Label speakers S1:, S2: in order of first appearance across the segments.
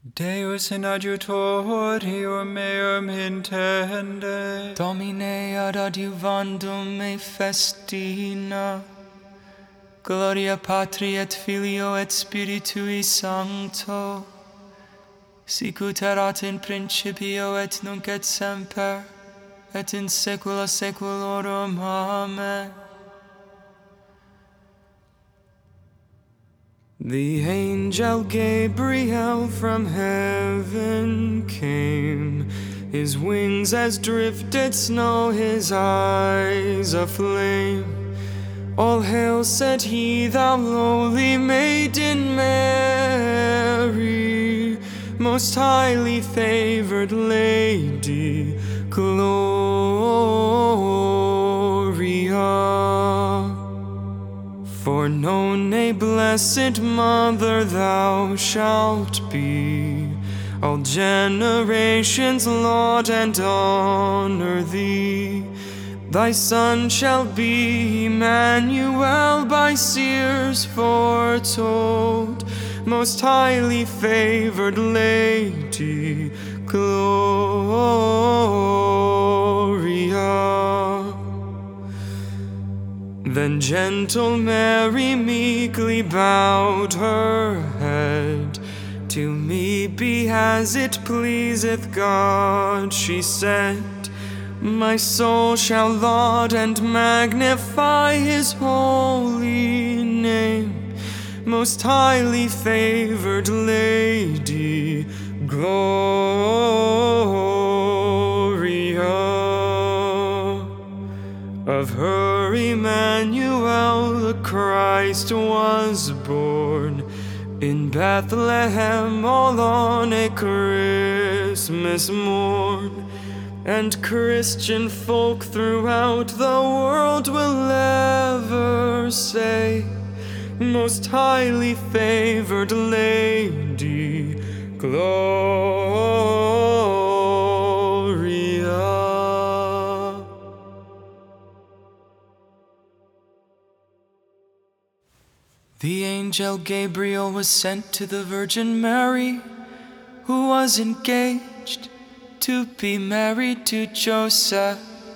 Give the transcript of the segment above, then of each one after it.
S1: Deus in adjutorium meum intende,
S2: Domine ad adjuvandum me festina, Gloria Patri et Filio et Spiritui Sancto, sicut erat in principio et nunc et semper, et in saecula saeculorum. Amen. The angel Gabriel from heaven came, his wings as drifted snow, his eyes aflame. All hail, said he, thou lowly maiden Mary, most highly favored lady, Gloria. For known a blessed mother thou shalt be, all generations laud and honor thee. Thy son shall be Emmanuel, by seers foretold, most highly favored lady, Gloria. Then gentle Mary meekly bowed her head. To me be as it pleaseth God, she said. My soul shall laud and magnify his holy name, most highly favored lady, Gloria. Of her Emmanuel the Christ was born, in Bethlehem all on a Christmas morn. And Christian folk throughout the world will ever say, most highly favored lady, Gloria. The angel Gabriel was sent to the Virgin Mary, who was engaged to be married to Joseph.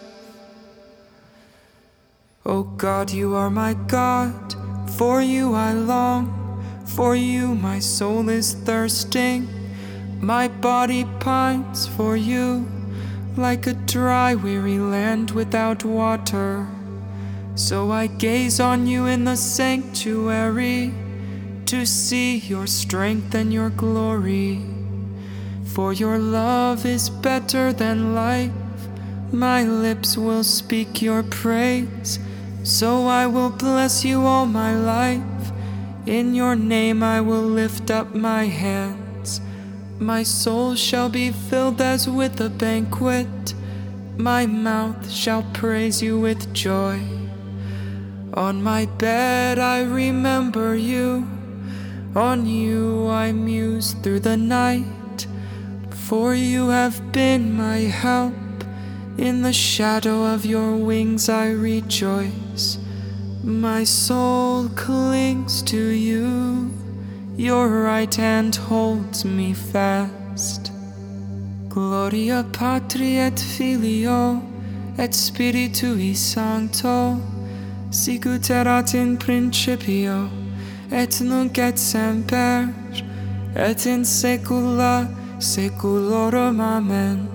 S2: O God, you are my God, for you I long, for you my soul is thirsting, my body pines for you, like a dry, weary land without water. So I gaze on you in the sanctuary, to see your strength and your glory. For your love is better than life, my lips will speak your praise. So I will bless you all my life, in your name I will lift up my hands. My soul shall be filled as with a banquet, my mouth shall praise you with joy. On my bed I remember you, on you I muse through the night. For you have been my help, in the shadow of your wings I rejoice. My soul clings to you, your right hand holds me fast. Gloria Patri et Filio et Spiritui Sancto, sicut erat in principio, et nunc et semper, et in saecula saeculorum. Amen.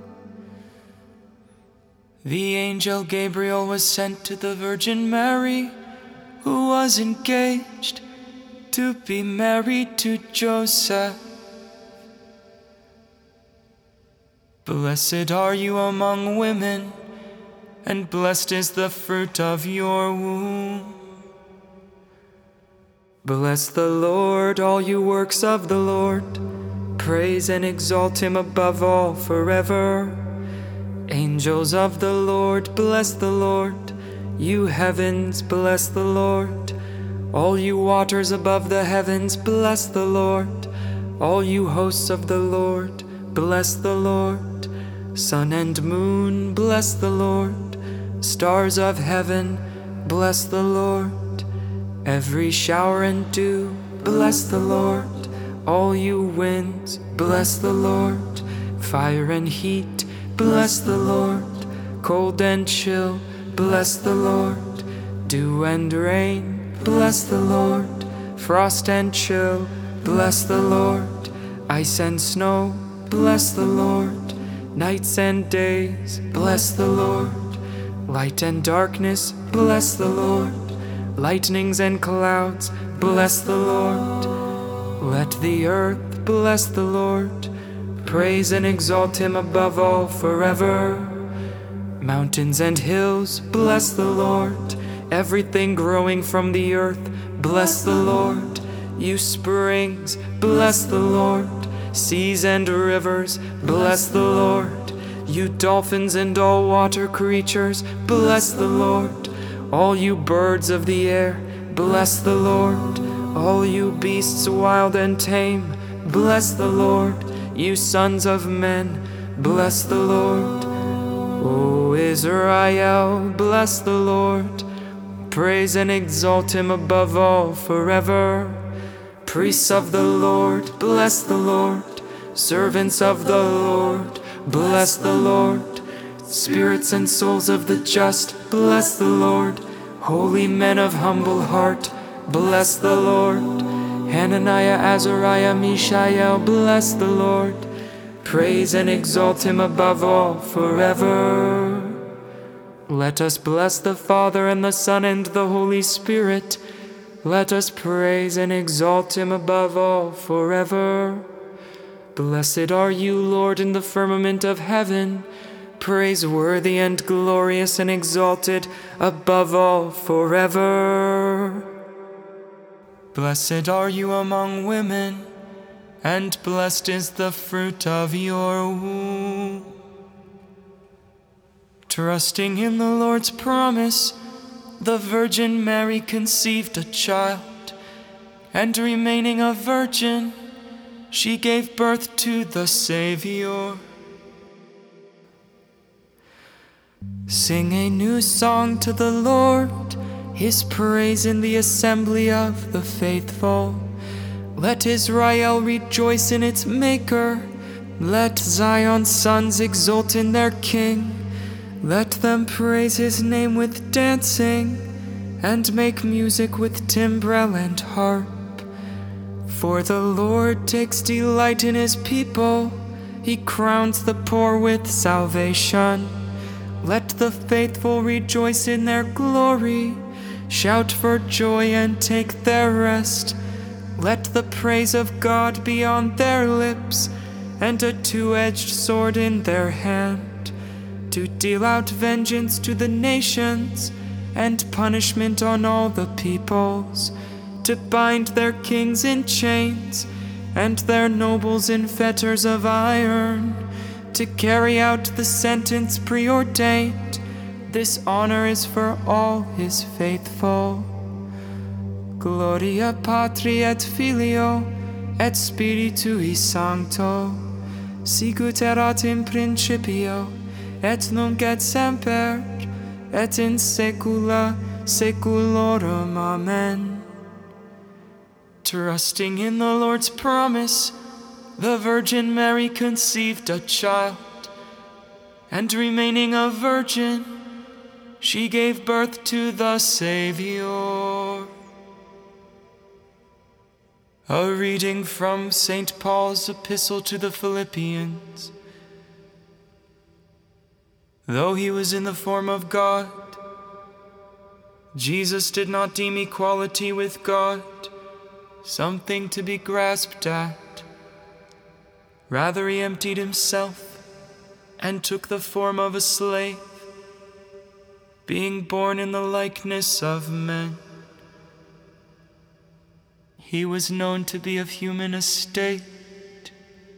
S2: The angel Gabriel was sent to the Virgin Mary, who was engaged to be married to Joseph. Blessed are you among women, and blessed is the fruit of your womb. Bless the Lord, all you works of the Lord. Praise and exalt him above all forever. Angels of the Lord, bless the Lord. You heavens, bless the Lord. All you waters above the heavens, bless the Lord. All you hosts of the Lord, bless the Lord. Sun and moon, bless the Lord. Stars of heaven, bless the Lord. Every shower and dew, bless the Lord. All you winds, bless the Lord. Fire and heat, bless the Lord. Cold and chill, bless the Lord. Dew and rain, bless the Lord. Frost and chill, bless the Lord. Ice and snow, bless the Lord. Nights and days, bless the Lord. Light and darkness, bless the Lord. Lightnings and clouds, bless the Lord. Let the earth bless the Lord. Praise and exalt him above all forever. Mountains and hills, bless the Lord. Everything growing from the earth, bless the Lord. You springs, bless the Lord. Seas and rivers, bless the Lord. You dolphins and all water creatures, bless the Lord. All you birds of the air, bless the Lord. All you beasts wild and tame, bless the Lord. You sons of men, bless the Lord. O Israel, bless the Lord. Praise and exalt him above all forever. Priests of the Lord, bless the Lord. Servants of the Lord, bless the Lord. Spirits and souls of the just, bless the Lord. Holy men of humble heart, bless the Lord. Hananiah, Azariah, Mishael, bless the Lord. Praise and exalt him above all forever. Let us bless the Father and the Son and the Holy Spirit. Let us praise and exalt him above all forever. Blessed are you, Lord, in the firmament of heaven, praiseworthy and glorious and exalted above all forever. Blessed are you among women, and blessed is the fruit of your womb. Trusting in the Lord's promise, the Virgin Mary conceived a child, and remaining a virgin, she gave birth to the Savior. Sing a new song to the Lord, his praise in the assembly of the faithful. Let Israel rejoice in its Maker. Let Zion's sons exult in their King. Let them praise his name with dancing, and make music with timbrel and harp. For the Lord takes delight in his people. He crowns the poor with salvation. Let the faithful rejoice in their glory. Shout for joy and take their rest. Let the praise of God be on their lips, and a two-edged sword in their hand, to deal out vengeance to the nations, and punishment on all the peoples, to bind their kings in chains, and their nobles in fetters of iron, to carry out the sentence preordained. This honor is for all his faithful. Gloria Patri et Filio et Spiritui Sancto, sicut erat in principio, et nunc et semper, et in saecula saeculorum. Amen. Trusting in the Lord's promise, the Virgin Mary conceived a child, and remaining a virgin, she gave birth to the Savior. A reading from St. Paul's epistle to the Philippians. Though he was in the form of God, Jesus did not deem equality with God something to be grasped at. Rather, he emptied himself and took the form of a slave, being born in the likeness of men. He was known to be of human estate.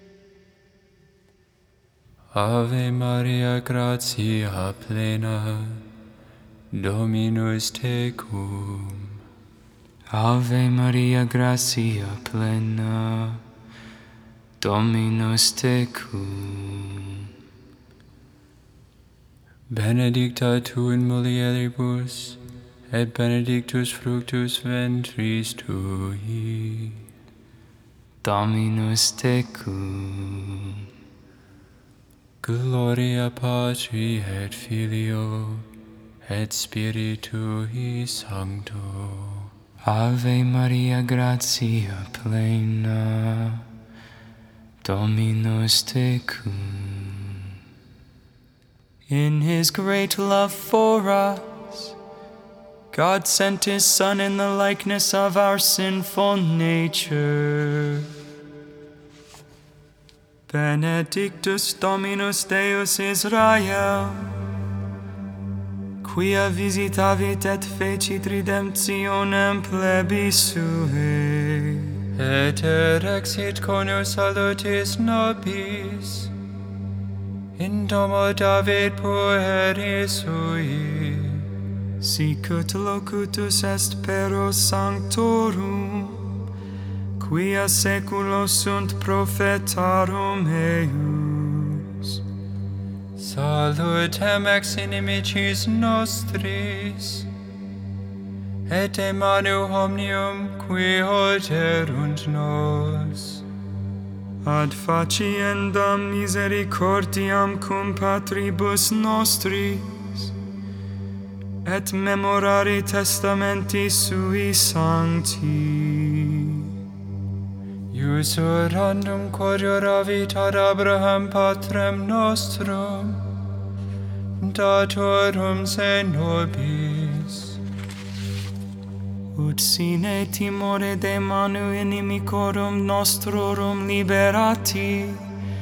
S1: Ave Maria, gratia plena, Dominus tecum.
S2: Ave Maria, gratia plena, Dominus tecum.
S1: Benedicta tu in mulieribus, et benedictus fructus ventris tui.
S2: Dominus tecum.
S1: Gloria Patri et Filio et Spiritui Sancto.
S2: Ave Maria, gratia plena, Dominus tecum. In His great love for us, God sent His Son in the likeness of our sinful nature. Benedictus Dominus Deus Israel, quia visitavit et fecit redemptionem plebis suae.
S1: Et erexit conus salutis nobis in domo David pueri sui.
S2: Sicut locutus est per sanctorum, quia seculos sunt prophetarum eius.
S1: Salutem ex inimicis nostris, et de manu omnium qui oderunt nos.
S2: Ad faciendam misericordiam cum patribus nostris, et memorare testamenti sui sancti.
S1: Usurandum corioravit ad Abraham patrem nostrum, datorum se nobis.
S2: Ut sine timore de manu inimicorum nostrorum liberati,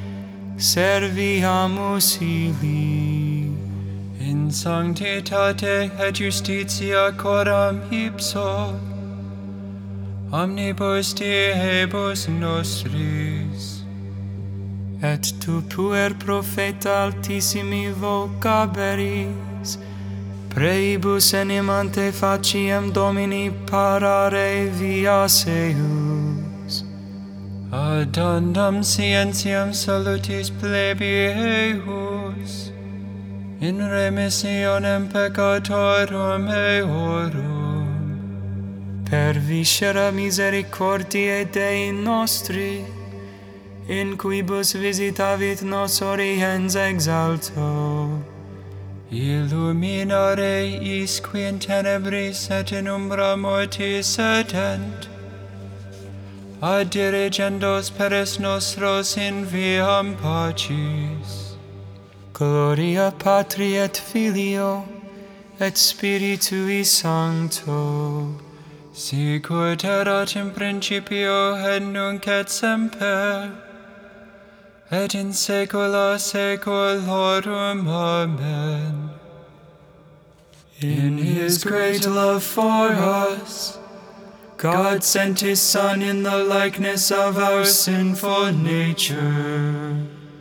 S2: serviamus illi.
S1: In sanctitate et justitia coram ipso, omnibus diebus nostris.
S2: Et tu puer profeta altissimi vocaberis, preibus animante faciem Domini parare vias eius.
S1: Addendam scientiam salutis plebi eius, in remissionem peccatorum eorum.
S2: Per viscera misericordiae Dei nostri, in quibus visitavit nos oriens exalto.
S1: Illuminare is qui in tenebris et in umbra mortis sedent, ad dirigendos peres nostros in viam pacis.
S2: Gloria Patri et Filio et Spiritui Sancto,
S1: sicut erat in principio et nunc et semper, et in saecula saeculorum. Amen.
S2: In His great love for us, God sent His Son in the likeness of our sinful nature.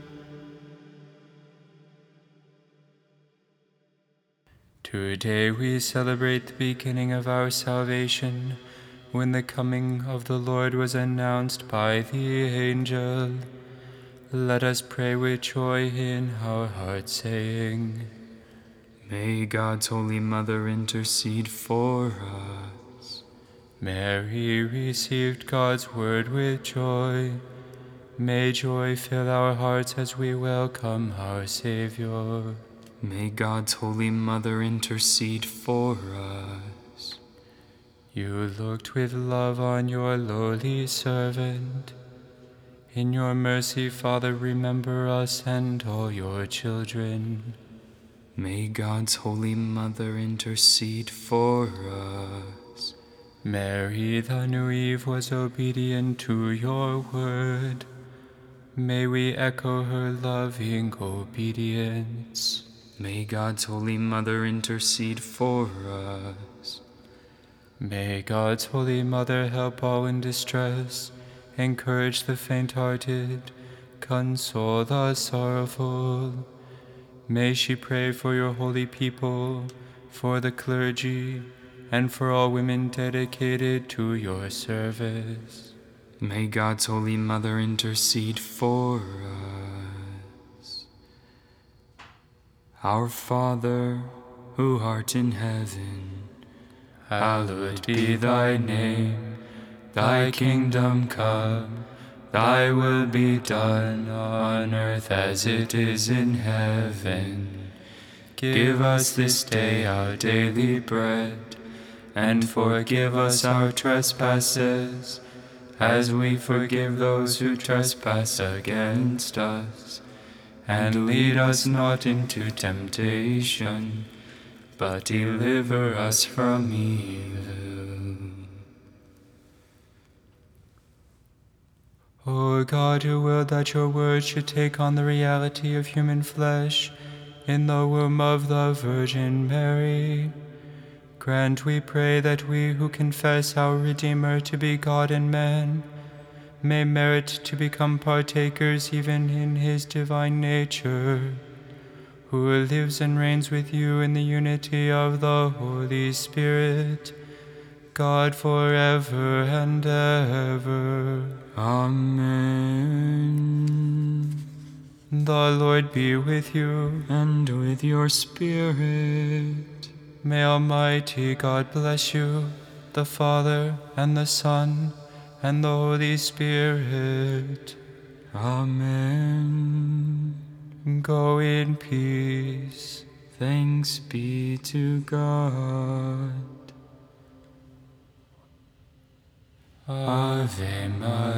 S1: Today we celebrate the beginning of our salvation, when the coming of the Lord was announced by the angel. Let us pray with joy in our hearts, saying,
S2: May God's Holy Mother intercede for us.
S1: Mary received God's word with joy. May joy fill our hearts as we welcome our Savior.
S2: May God's Holy Mother intercede for us.
S1: You looked with love on your lowly servant. In your mercy, Father, remember us and all your children.
S2: May God's Holy Mother intercede for us.
S1: Mary, the new Eve, was obedient to your word. May we echo her loving obedience.
S2: May God's Holy Mother intercede for us.
S1: May God's Holy Mother help all in distress, encourage the faint-hearted, console the sorrowful. May she pray for your holy people, for the clergy, and for all women dedicated to your service.
S2: May God's Holy Mother intercede for us. Our Father, who art in heaven,
S1: hallowed be thy name. Thy kingdom come, Thy will be done on earth as it is in heaven. Give us this day our daily bread, and forgive us our trespasses, as we forgive those who trespass against us. And lead us not into temptation, but deliver us from evil. O God, who willed that your word should take on the reality of human flesh in the womb of the Virgin Mary, grant, we pray, that we who confess our Redeemer to be God and man may merit to become partakers even in his divine nature, who lives and reigns with you in the unity of the Holy Spirit, God forever and ever.
S2: Amen.
S1: The Lord be with you.
S2: And with your spirit.
S1: May Almighty God bless you, the Father, and the Son, and the Holy Spirit.
S2: Amen.
S1: Go in peace.
S2: Thanks be to God.
S1: Ave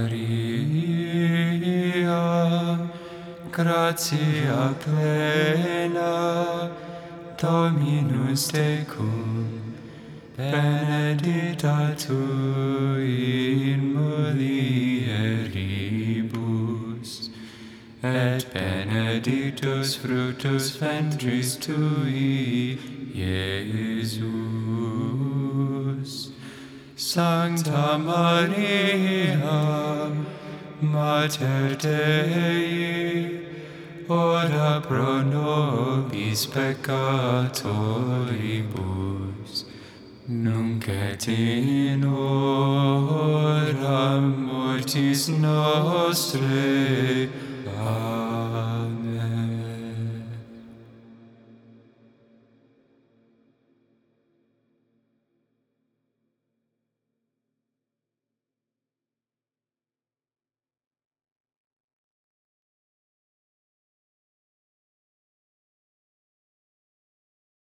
S1: Maria, gratia plena, Dominus tecum, benedicta tu in mulieribus, et benedictus fructus ventris tui, Iesus. Sancta Maria, Mater Dei, ora pro nobis peccatoribus, nunc et in hora mortis nostrae. Amen.